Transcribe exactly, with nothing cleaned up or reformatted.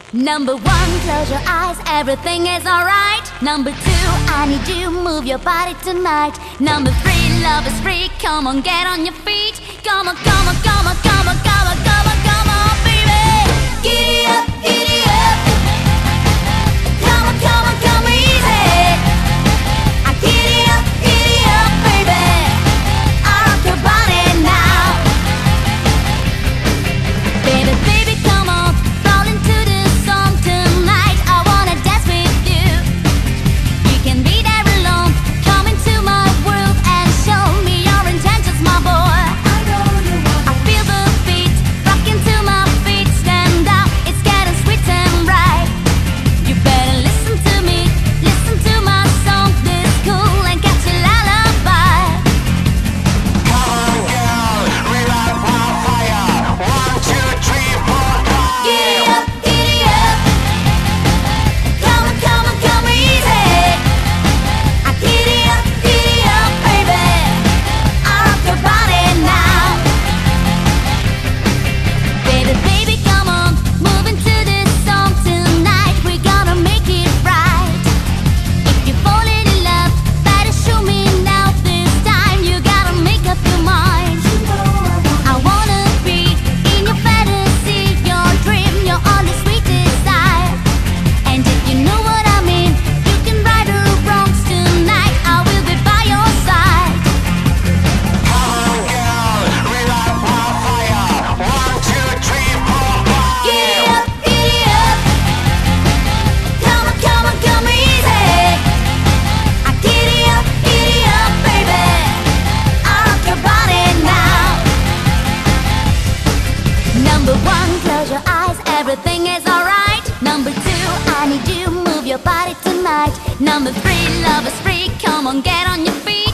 Number one, close your eyes, everything is alright. Number two, I need you, move your body tonight. Number three, love is free, come on, get on your feet. Come on, come on, come on, come on, come on, come on, come on, baby. Giddy up, giddy up. Come on, come on, come easy. I giddy up, giddy up, baby. I rock your body now. Baby, baby, come on, roll into the song tonight. I wanna dance with you. You can be there alone. Come into my world and show me your intentions, my boy. I know you want. I feel the beat, rocking to my feet. Stand up, it's getting sweet and right. You better listen to me, listen to my song. This cool and catchy lullaby. Come on, girl, relight my fire. One, two, three, four, five. Giddy up, giddy up. Come on, come on, come easy. I giddy up, giddy up, baby. I rock your body now. Baby, baby, come on, move into this song tonight. We gonna make it right. If you fall in love, better show me now. This time you gotta make up your mind. I wanna be in your fantasy, your dream, your only sweet desire. And if you know what I mean, you can right or wrongs tonight. I will be by your side. Come on, girl, relight my fire. One, two, three, four, five. Giddy up, giddy up. Come on, come on, come easy. I giddy up, giddy up, baby. I rock your body now. Number one, close your eyes, everything is alright. Number two, I need you, move your body tonight. Number three, love is free, come on, get on your feet.